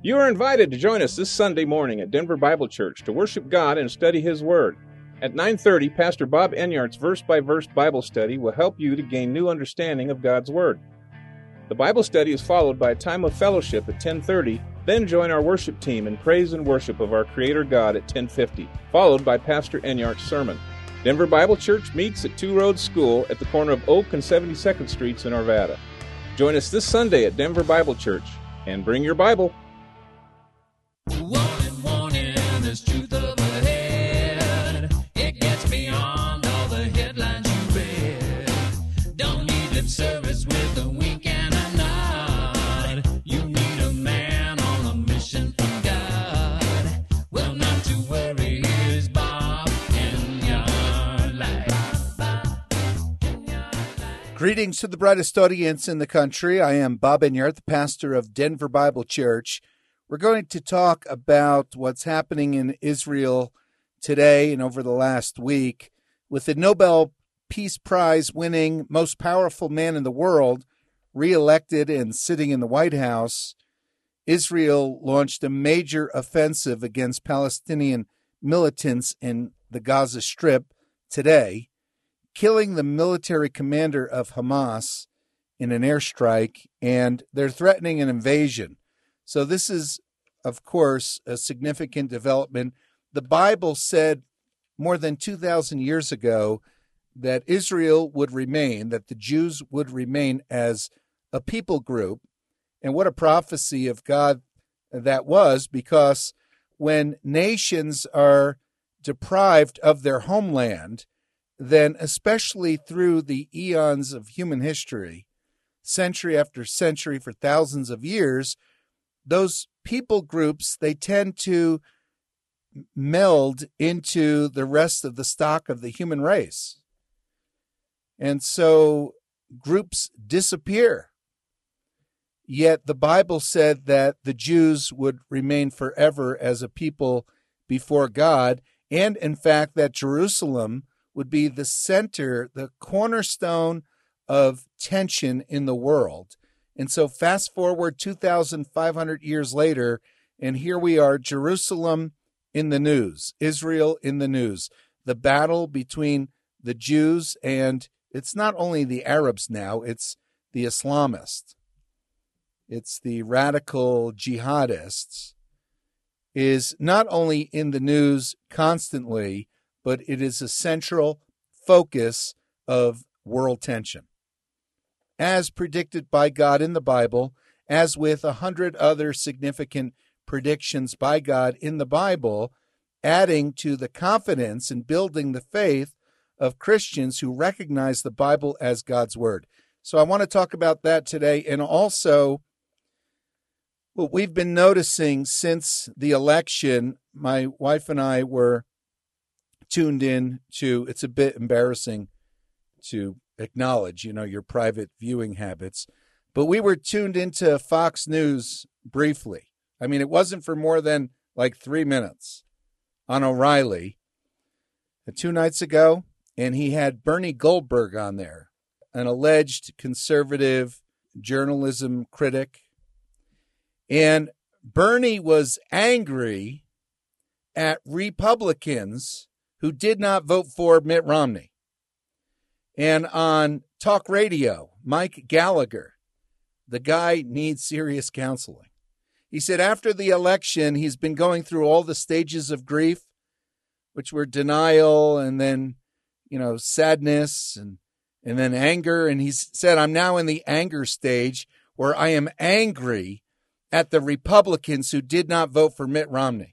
You are invited to join us this Sunday morning at Denver Bible Church to worship God and study His Word. At 9:30, Pastor Bob Enyart's verse-by-verse Bible study will help you to gain new understanding of God's Word. The Bible study is followed by a time of fellowship at 10:30, then join our worship team in praise and worship of our Creator God at 10:50, followed by Pastor Enyart's sermon. Denver Bible Church meets at Two Roads School at the corner of Oak and 72nd Streets in Arvada. Join us this Sunday at Denver Bible Church, and bring your Bible. Warning, there's truth up ahead. It gets beyond all the headlines you read. Don't need lip service with a wink and a nod. You need a man on a mission from God. Well, not to worry, here's Bob Enyart Live. Greetings to the brightest audience in the country. I am Bob Enyart, the pastor of Denver Bible Church. We're going to talk about what's happening in Israel today and over the last week. With the Nobel Peace Prize winning most powerful man in the world reelected and sitting in the White House, Israel launched a major offensive against Palestinian militants in the Gaza Strip today, killing the military commander of Hamas in an airstrike, and they're threatening an invasion. So this is, of course, a significant development. The Bible said more than 2,000 years ago that Israel would remain, that the Jews would remain as a people group. And what a prophecy of God that was, because when nations are deprived of their homeland, then especially through the eons of human history, century after century for thousands of years, those people groups, they tend to meld into the rest of the stock of the human race. And so groups disappear. Yet the Bible said that the Jews would remain forever as a people before God, and in fact that Jerusalem would be the center, the cornerstone of tension in the world. And so fast forward 2,500 years later, and here we are, Jerusalem in the news, Israel in the news, the battle between the Jews and it's not only the Arabs now, it's the Islamists, it's the radical jihadists, is not only in the news constantly, but it is a central focus of world tension, as predicted by God in the Bible, as with 100 other significant predictions by God in the Bible, adding to the confidence and building the faith of Christians who recognize the Bible as God's Word. So I want to talk about that today, and also what we've been noticing since the election. My wife and I were tuned in to, it's a bit embarrassing to acknowledge, your private viewing habits, but we were tuned into Fox News briefly. I mean, it wasn't for more than like 3 minutes on O'Reilly 2 nights ago, and he had Bernie Goldberg on there, an alleged conservative journalism critic. And Bernie was angry at Republicans who did not vote for Mitt Romney. And on talk radio, Mike Gallagher, the guy needs serious counseling. He said after the election, he's been going through all the stages of grief, which were denial and then, sadness and then anger. And he said, I'm now in the anger stage where I am angry at the Republicans who did not vote for Mitt Romney.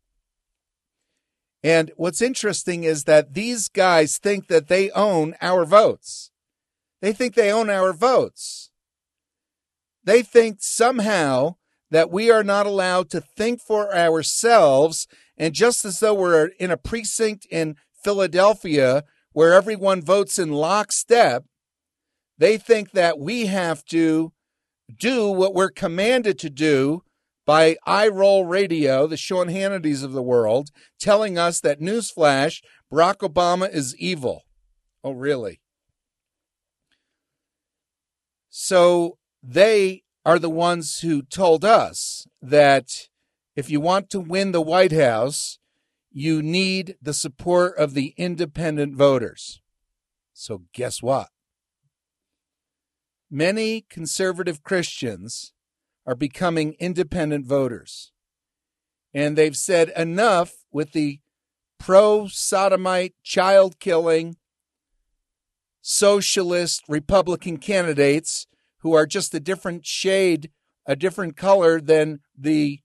And what's interesting is that these guys think that they own our votes. They think they own our votes. They think somehow that we are not allowed to think for ourselves. And just as though we're in a precinct in Philadelphia where everyone votes in lockstep, they think that we have to do what we're commanded to do by iRoll Radio, the Sean Hannitys of the world, telling us that, newsflash, Barack Obama is evil. Oh, really? So they are the ones who told us that if you want to win the White House, you need the support of the independent voters. So guess what? Many conservative Christians are becoming independent voters. And they've said enough with the pro-sodomite, child-killing, socialist Republican candidates who are just a different shade, a different color than the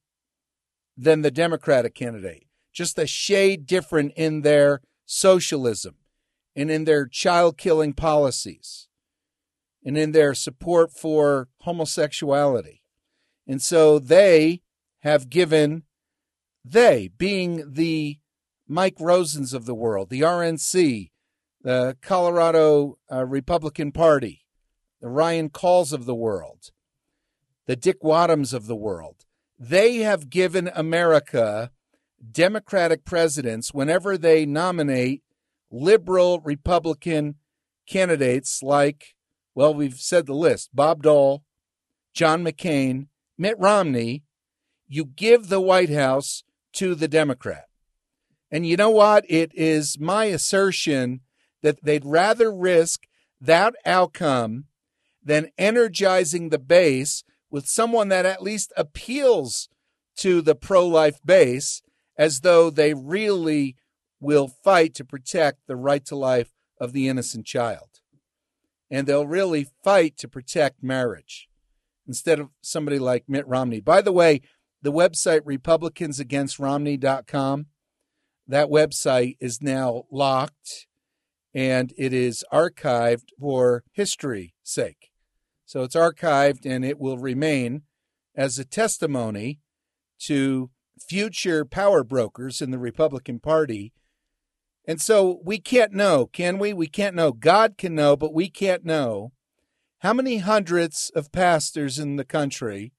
Democratic candidate. Just a shade different in their socialism and in their child-killing policies and in their support for homosexuality. And so they have given, they being the Mike Rosens of the world, the RNC, the Colorado Republican Party, the Ryan Calls of the world, the Dick Wadhams of the world, they have given America Democratic presidents whenever they nominate liberal Republican candidates like, well, we've said the list, Bob Dole, John McCain, Mitt Romney. You give the White House to the Democrat. And you know what? It is my assertion that they'd rather risk that outcome than energizing the base with someone that at least appeals to the pro-life base, as though they really will fight to protect the right to life of the innocent child. And they'll really fight to protect marriage instead of somebody like Mitt Romney. By the way, the website RepublicansAgainstRomney.com, that website is now locked and it is archived for history's sake. So it's archived and it will remain as a testimony to future power brokers in the Republican Party. And so we can't know, can we? We can't know. God can know, but we can't know how many hundreds of pastors in the country,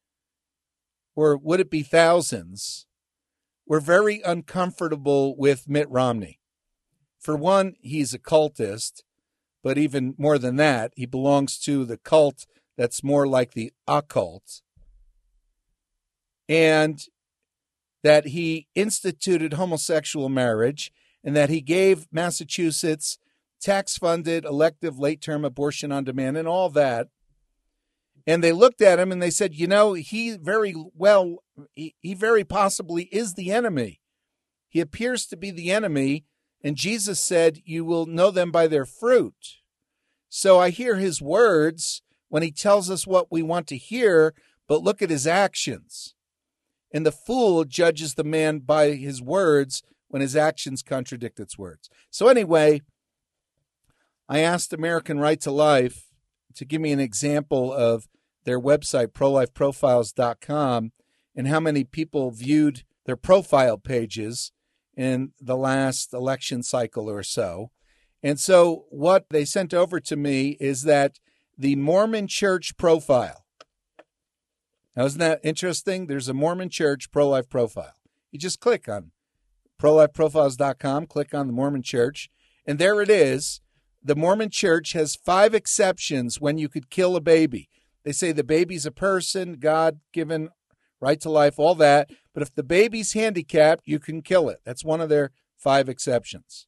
or would it be thousands, were very uncomfortable with Mitt Romney. For one, he's a cultist, but even more than that, he belongs to the cult that's more like the occult. And that he instituted homosexual marriage, and that he gave Massachusetts tax-funded elective late-term abortion on demand and all that. And they looked at him and they said, you know, he very possibly is the enemy. He appears to be the enemy, and Jesus said, you will know them by their fruit. So I hear his words when he tells us what we want to hear, but look at his actions. And the fool judges the man by his words when his actions contradict its words. So anyway, I asked American Right to Life to give me an example of their website, prolifeprofiles.com, and how many people viewed their profile pages in the last election cycle or so. And so what they sent over to me is that the Mormon Church profile. Now, isn't that interesting? There's a Mormon Church pro-life profile. You just click on prolifeprofiles.com, click on the Mormon Church, and there it is. The Mormon Church has 5 exceptions when you could kill a baby. They say the baby's a person, God-given right to life, all that. But if the baby's handicapped, you can kill it. That's one of their 5 exceptions.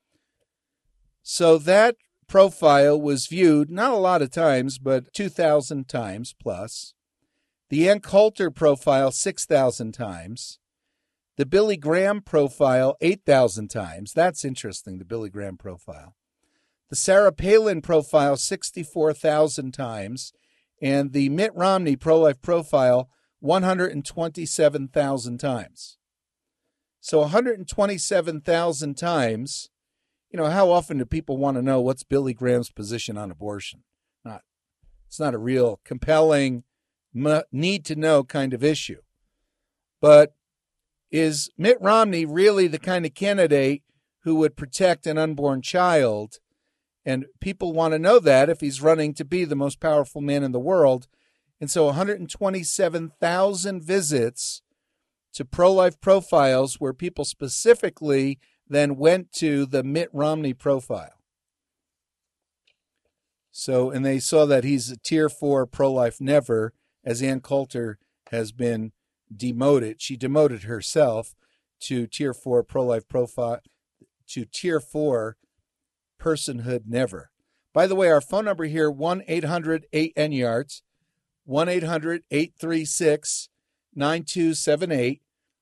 So that profile was viewed, not a lot of times, but 2,000 times plus. The Ann Coulter profile, 6,000 times. The Billy Graham profile, 8,000 times. That's interesting, the Billy Graham profile. The Sarah Palin profile, 64,000 times. And the Mitt Romney pro-life profile, 127,000 times. So 127,000 times, you know, how often do people want to know what's Billy Graham's position on abortion? It's not a real compelling, need-to-know kind of issue. But is Mitt Romney really the kind of candidate who would protect an unborn child? And people want to know that if he's running to be the most powerful man in the world. And so 127,000 visits to pro-life profiles where people specifically then went to the Mitt Romney profile. So, and they saw that he's a tier 4 pro-life never, as Ann Coulter has been demoted. She demoted herself to Tier 4 pro-life profile, to Tier 4 personhood never. By the way, our phone number here, 1-800-8-NYARDS, 1-800-836-9278,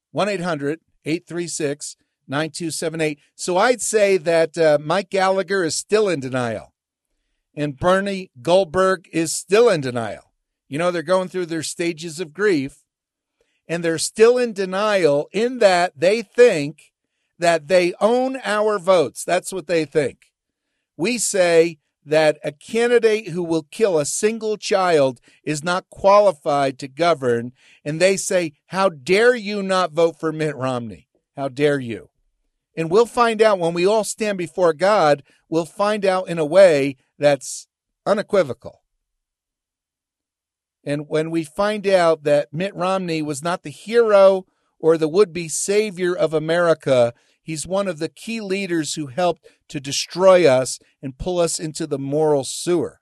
1-800-836-9278. So I'd say that Mike Gallagher is still in denial, and Bernie Goldberg is still in denial. You know, they're going through their stages of grief, and they're still in denial in that they think that they own our votes. That's what they think. We say that a candidate who will kill a single child is not qualified to govern, and they say, how dare you not vote for Mitt Romney? How dare you? And we'll find out when we all stand before God, we'll find out in a way that's unequivocal. And when we find out that Mitt Romney was not the hero or the would-be savior of America, he's one of the key leaders who helped to destroy us and pull us into the moral sewer.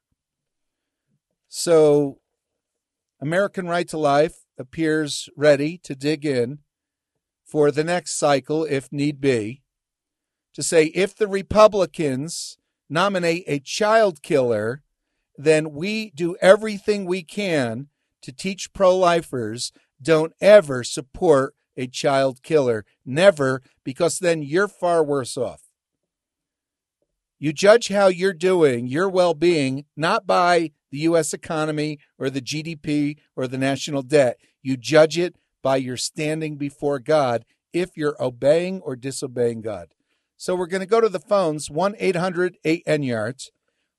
So American Right to Life appears ready to dig in for the next cycle, if need be, to say if the Republicans nominate a child killer, then we do everything we can to teach pro-lifers don't ever support a child killer. Never, because then you're far worse off. You judge how you're doing, your well-being, not by the U.S. economy or the GDP or the national debt. You judge it by your standing before God if you're obeying or disobeying God. So we're going to go to the phones, 1-800-8-NYARDS,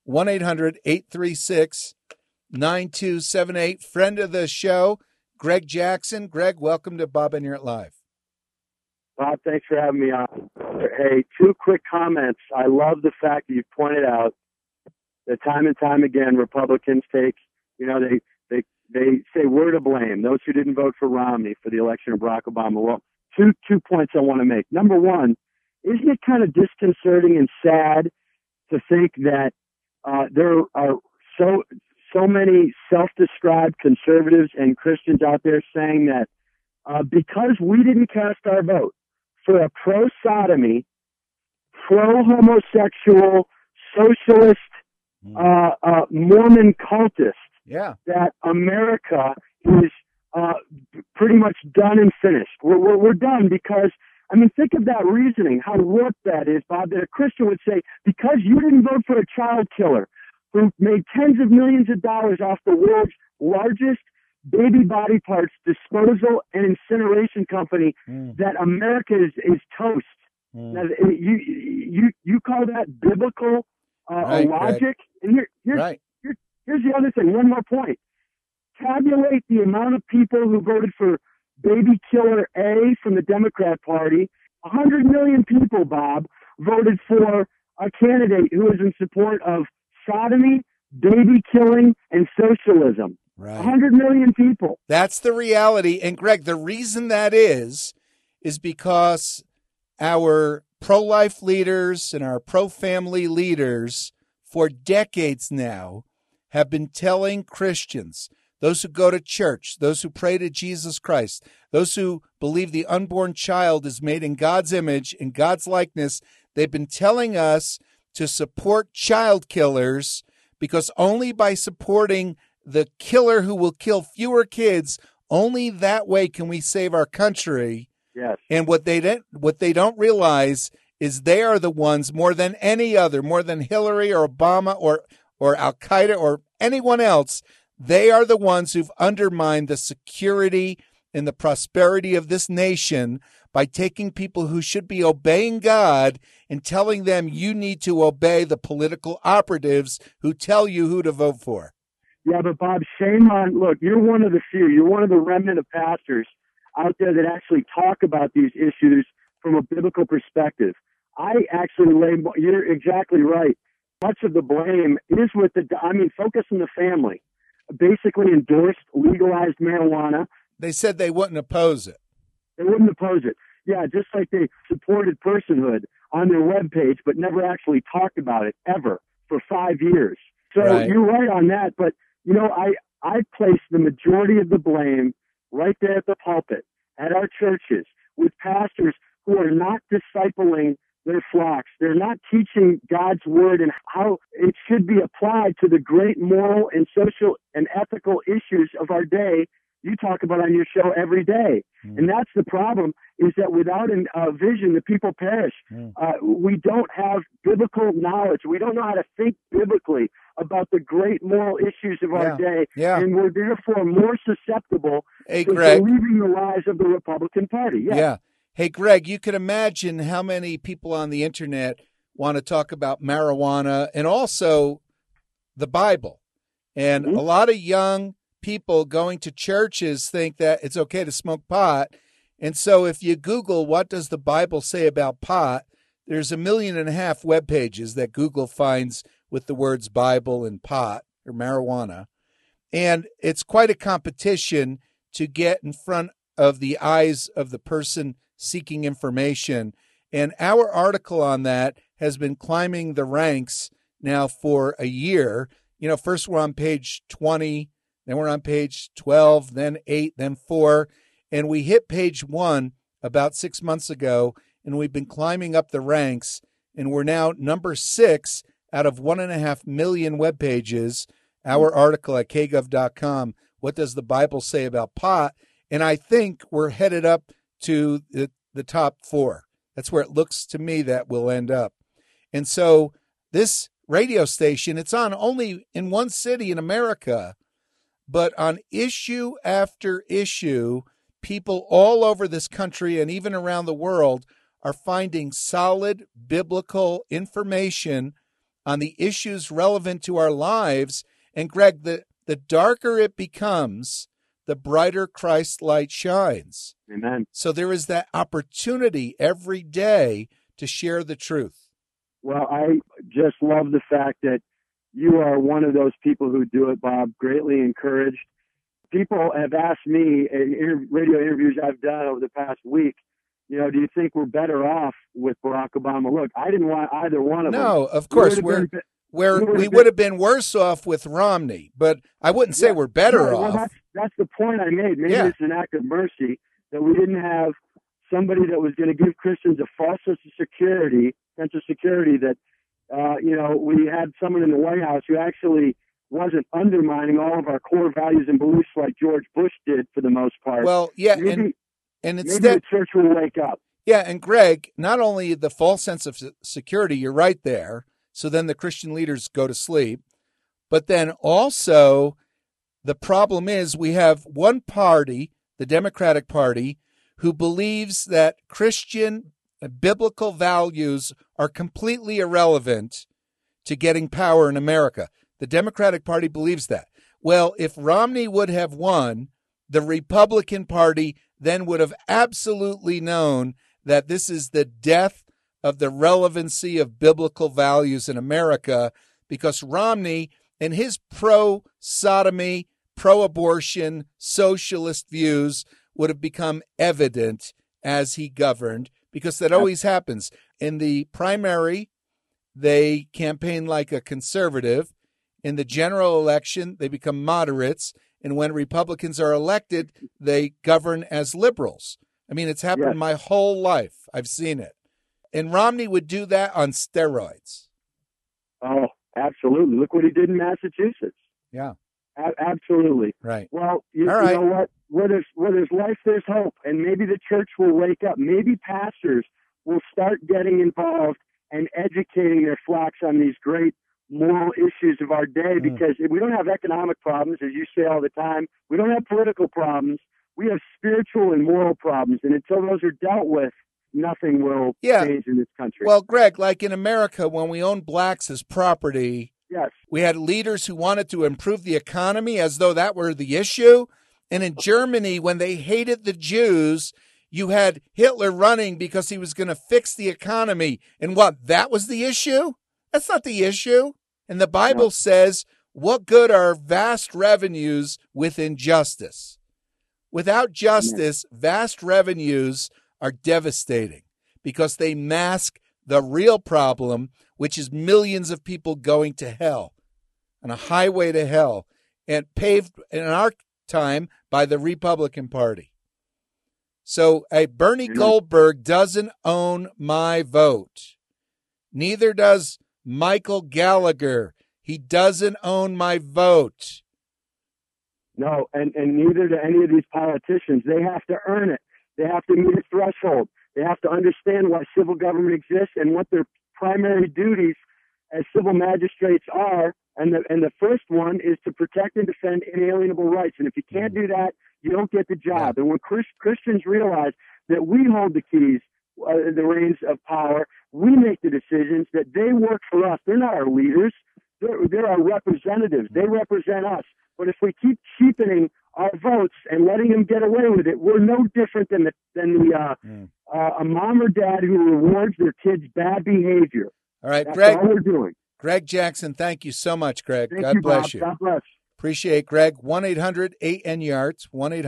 1-800-836-9278. Friend of the show, Greg Jackson. Greg, welcome to Bob Enyart Live. Bob, thanks for having me on. Hey, two quick comments. I love the fact that you pointed out that time and time again, Republicans take, they say we're to blame, those who didn't vote for Romney for the election of Barack Obama. Well, two points I want to make. Number one, isn't it kind of disconcerting and sad to think that there are so many self-described conservatives and Christians out there saying that because we didn't cast our vote for a pro-sodomy, pro-homosexual, socialist, Mormon cultist, that America is pretty much done and finished. We're done because, think of that reasoning, how warped that is, Bob, that a Christian would say, because you didn't vote for a child killer who made tens of millions of dollars off the world's largest baby body parts disposal and incineration company, that America is toast. Now, you call that biblical logic? And here's the other thing, one more point. Tabulate the amount of people who voted for baby killer A from the Democrat Party. 100 million people, Bob, voted for a candidate who is in support of sodomy, baby killing, and socialism. Right. 100 million people. That's the reality. And Greg, the reason that is because our pro-life leaders and our pro-family leaders for decades now have been telling Christians, those who go to church, those who pray to Jesus Christ, those who believe the unborn child is made in God's image, in God's likeness, they've been telling us to support child killers because only by supporting the killer who will kill fewer kids, only that way can we save our country. Yes. And what they don't realize is they are the ones more than any other, more than Hillary or Obama or Al-Qaeda or anyone else, they are the ones who've undermined the security and the prosperity of this nation by taking people who should be obeying God and telling them you need to obey the political operatives who tell you who to vote for. Yeah, but Bob, shame on, look, you're one of the few, you're one of the remnant of pastors out there that actually talk about these issues from a biblical perspective. I actually you're exactly right. Much of the blame is with focus on the family. Basically endorsed legalized marijuana. They said they wouldn't oppose it. They wouldn't oppose it. Yeah, just like they supported personhood on their webpage, but never actually talked about it ever for 5 years. So Right. You're right on that. But, I place the majority of the blame right there at the pulpit, at our churches, with pastors who are not discipling their flocks. They're not teaching God's word and how it should be applied to the great moral and social and ethical issues of our day you talk about on your show every day. And that's the problem, is that without a vision, the people perish. We don't have biblical knowledge. We don't know how to think biblically about the great moral issues of our day. And we're therefore more susceptible to believing the lies of the Republican Party. Hey, Greg, you can imagine how many people on the internet want to talk about marijuana and also the Bible. And a lot of young people going to churches think that it's okay to smoke pot. And so if you Google, what does the Bible say about pot, there's 1.5 million web pages that Google finds with the words Bible and pot or marijuana. And it's quite a competition to get in front of the eyes of the person seeking information. And our article on that has been climbing the ranks now for a year. You know, first we're on page 20, then we're on page 12, then 8, then 4. And we hit page 1 about 6 months ago, and we've been climbing up the ranks. And we're now number 6 out of 1.5 million web pages. Our article at kgov.com, what does the Bible say about pot? And I think we're headed up to the top 4. That's where it looks to me that we'll end up. And so this radio station, it's on only in one city in America, but on issue after issue, people all over this country and even around the world are finding solid biblical information on the issues relevant to our lives. And Greg, the darker it becomes, the brighter Christ's light shines. Amen. So there is that opportunity every day to share the truth. Well, I just love the fact that you are one of those people who do it, Bob. Greatly encouraged. People have asked me in radio interviews I've done over the past week, you know, do you think we're better off with Barack Obama? Look, I didn't want either one of them. No, of course. We would have been worse off with Romney, but I wouldn't say we're better off. Well, that's the point I made. Maybe it's an act of mercy that we didn't have somebody that was going to give Christians a false sense of security that, we had someone in the White House who actually wasn't undermining all of our core values and beliefs like George Bush did for the most part. Well, yeah, maybe instead, the church will wake up. Yeah, and Greg, not only the false sense of security, you're right there, so then the Christian leaders go to sleep, but then also the problem is we have one party, the Democratic Party, who believes that Christian biblical values are completely irrelevant to getting power in America. The Democratic Party believes that. Well, if Romney would have won, the Republican Party then would have absolutely known that this is the death of the relevancy of biblical values in America, because Romney and his pro-sodomy, pro-abortion, socialist views would have become evident as he governed, because that always happens. In the primary, they campaign like a conservative. In the general election, they become moderates. And when Republicans are elected, they govern as liberals. I mean, it's happened my whole life. I've seen it. And Romney would do that on steroids. Oh, absolutely. Look what he did in Massachusetts. Yeah. Absolutely. Right. Well, you know what? Where there's life, there's hope. And maybe the church will wake up. Maybe pastors will start getting involved and educating their flocks on these great moral issues of our day, because we don't have economic problems, as you say all the time. We don't have political problems. We have spiritual and moral problems. And until those are dealt with, nothing will change in this country. Well, Greg, like in America, when we owned blacks as property, we had leaders who wanted to improve the economy as though that were the issue. And in Germany, when they hated the Jews, you had Hitler running because he was going to fix the economy. And what, that was the issue? That's not the issue. And the Bible says, what good are vast revenues with injustice? Without justice, vast revenues are devastating because they mask the real problem, which is millions of people going to hell, on a highway to hell. and paved in our time by the Republican Party. So Bernie Goldberg doesn't own my vote. Neither does Michael Gallagher. He doesn't own my vote. No, and neither do any of these politicians. They have to earn it. They have to meet a threshold. They have to understand why civil government exists and what their primary duties as civil magistrates are. And the first one is to protect and defend inalienable rights. And if you can't do that, you don't get the job. And when Christians realize that we hold the keys, the reins of power, we make the decisions, that they work for us. They're not our leaders. They're our representatives. They represent us. But if we keep cheapening our votes and letting them get away with it, we're no different than a mom or dad who rewards their kids' bad behavior. All right, That's Greg. all we're doing. Greg Jackson, thank you so much, Greg. Thank God you, bless Bob. you. God bless. Appreciate Greg. 1-800-8N-YARDS,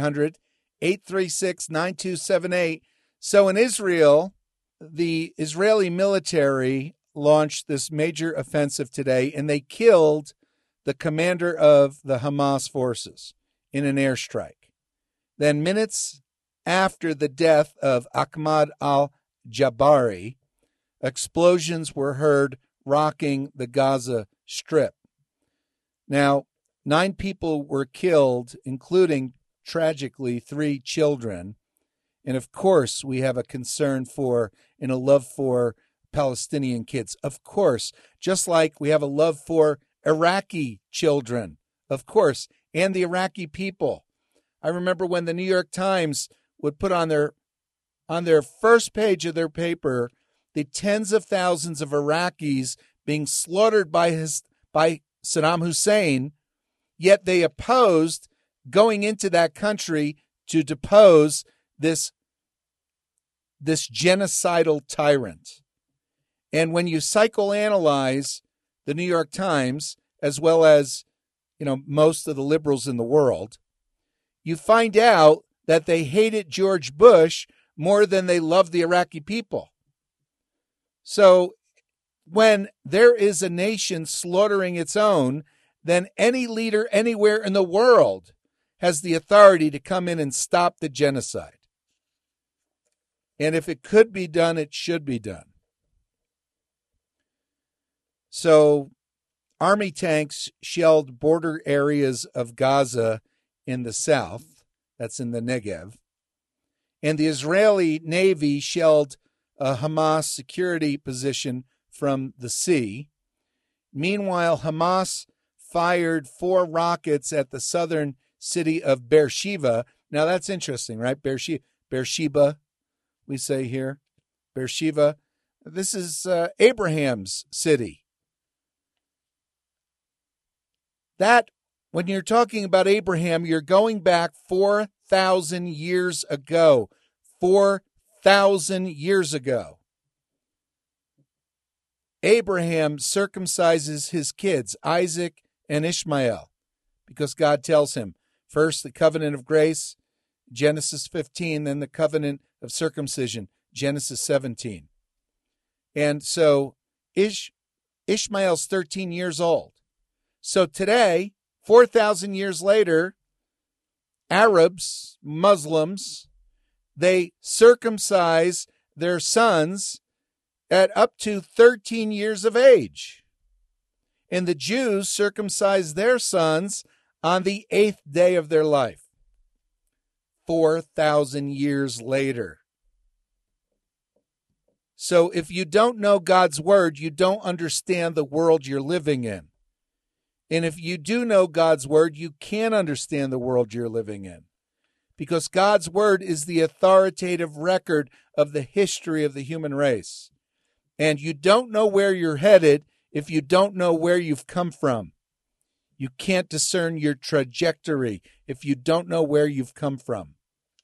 1-800-836-9278. So in Israel, the Israeli military launched this major offensive today, and they killed the commander of the Hamas forces in an airstrike. Then minutes after the death of Ahmad al-Jabari, explosions were heard rocking the Gaza Strip. Now, 9 people were killed, including, tragically, 3 children. And of course, we have a concern for and a love for Palestinian kids. Of course, just like we have a love for Iraqi children, of course, and the Iraqi people. I remember when the New York Times would put on their first page of their paper the tens of thousands of Iraqis being slaughtered by Saddam Hussein, yet they opposed going into that country to depose this genocidal tyrant. And when you psychoanalyze the New York Times, as well as, most of the liberals in the world, you find out that they hated George Bush more than they loved the Iraqi people. So when there is a nation slaughtering its own, then any leader anywhere in the world has the authority to come in and stop the genocide. And if it could be done, it should be done. So army tanks shelled border areas of Gaza in the south, that's in the Negev, and the Israeli Navy shelled a Hamas security position from the sea. Meanwhile, Hamas fired 4 rockets at the southern city of Beersheba. Now, that's interesting, right? Beersheba, we say here. Beersheba. This is Abraham's city. That, when you're talking about Abraham, you're going back 4,000 years ago. 4,000 years ago. Abraham circumcises his kids, Isaac and Ishmael, because God tells him, first the covenant of grace, Genesis 15, then the covenant of circumcision, Genesis 17. And so Ishmael's 13 years old. So today, 4,000 years later, Arabs, Muslims, they circumcise their sons at up to 13 years of age. And the Jews circumcise their sons on the 8th day of their life. 4,000 years later. So if you don't know God's word, you don't understand the world you're living in. And if you do know God's word, you can understand the world you're living in. Because God's word is the authoritative record of the history of the human race. And you don't know where you're headed if you don't know where you've come from. You can't discern your trajectory if you don't know where you've come from.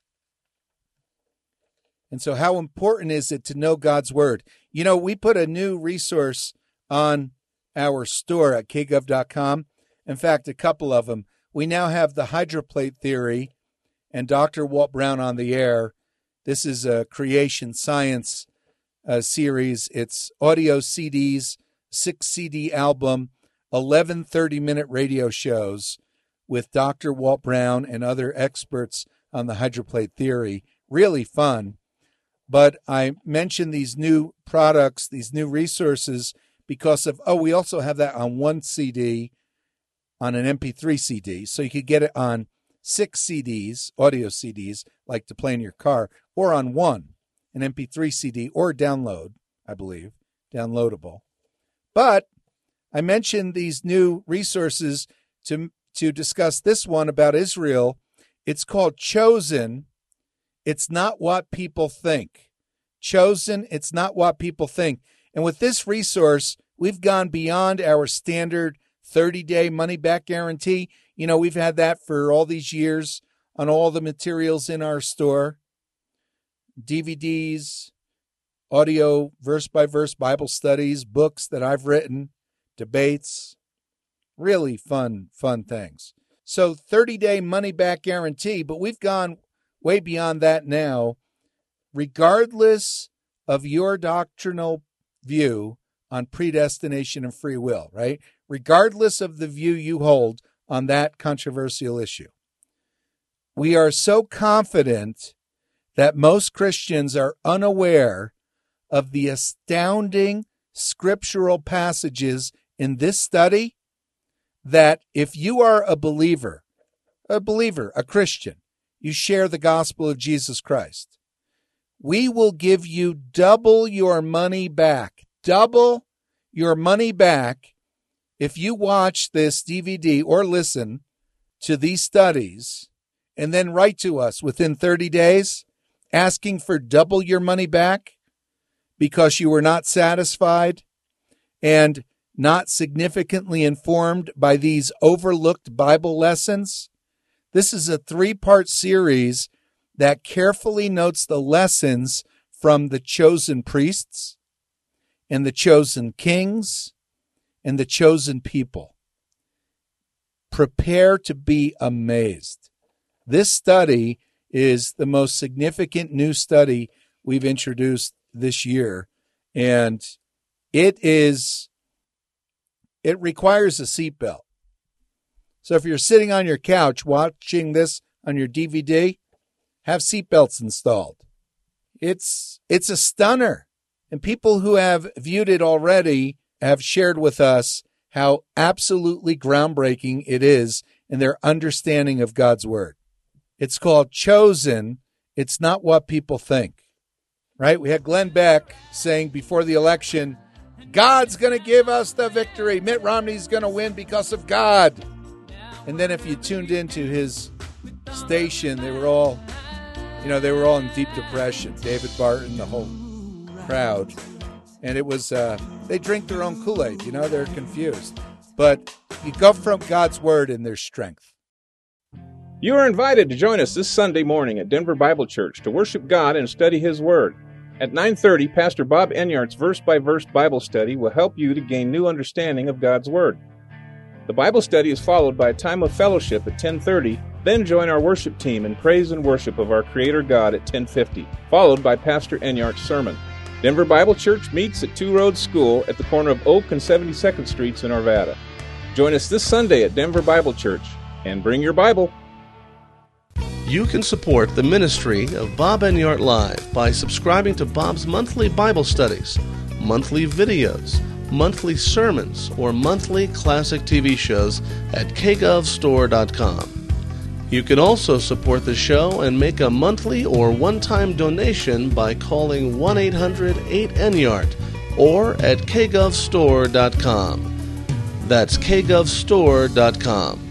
And so how important is it to know God's word? We put a new resource on our store at kgov.com. In fact, a couple of them. We now have the hydroplate theory and Dr. Walt Brown on the air. This is a creation science series. It's audio CDs, 6 CD album, 11 30-minute radio shows with Dr. Walt Brown and other experts on the hydroplate theory. Really fun. But I mentioned these new products, these new resources, because of, we also have that on one CD, on an MP3 CD. So you could get it on 6 CDs, audio CDs, like to play in your car, or on one, an MP3 CD, or download, I believe, downloadable. But I mentioned these new resources to discuss this one about Israel. It's called Chosen. It's Not What People Think. Chosen, it's not what people think. And with this resource, we've gone beyond our standard 30-day money-back guarantee. You know, we've had that for all these years on all the materials in our store. DVDs, audio verse-by-verse Bible studies, books that I've written, debates, really fun things. So 30-day money-back guarantee, but we've gone way beyond that now. Regardless of your doctrinal view on predestination and free will, right? Regardless of the view you hold on that controversial issue. We are so confident that most Christians are unaware of the astounding scriptural passages in this study that if you are a believer, a Christian, you share the gospel of Jesus Christ, we will give you double your money back. Double your money back if you watch this DVD or listen to these studies and then write to us within 30 days asking for double your money back because you were not satisfied and not significantly informed by these overlooked Bible lessons. This is a 3-part series that carefully notes the lessons from the chosen priests and the chosen kings and the chosen people. Prepare to be amazed. This study is the most significant new study we've introduced this year, and it requires a seatbelt. So if you're sitting on your couch watching this on your DVD, have seatbelts installed. It's a stunner. And people who have viewed it already have shared with us how absolutely groundbreaking it is in their understanding of God's word. It's called Chosen. It's not what people think. Right? We had Glenn Beck saying before the election, God's going to give us the victory. Mitt Romney's going to win because of God. And then if you tuned into his station, they were all in deep depression. David Barton, the whole crowd. And it was, they drink their own Kool-Aid, they're confused. But you go from God's word and there's strength. You are invited to join us this Sunday morning at Denver Bible Church to worship God and study His Word. At 9:30, Pastor Bob Enyart's verse-by-verse Bible study will help you to gain new understanding of God's Word. The Bible study is followed by a time of fellowship at 10:30. Then join our worship team in praise and worship of our Creator God at 10:50, followed by Pastor Enyart's sermon. Denver Bible Church meets at Two Roads School at the corner of Oak and 72nd Streets in Arvada. Join us this Sunday at Denver Bible Church, and bring your Bible. You can support the ministry of Bob Enyart Live by subscribing to Bob's monthly Bible studies, monthly videos, monthly sermons, or monthly classic TV shows at kgovstore.com. You can also support the show and make a monthly or one-time donation by calling 1-800-8-ENYART or at kgovstore.com. That's kgovstore.com.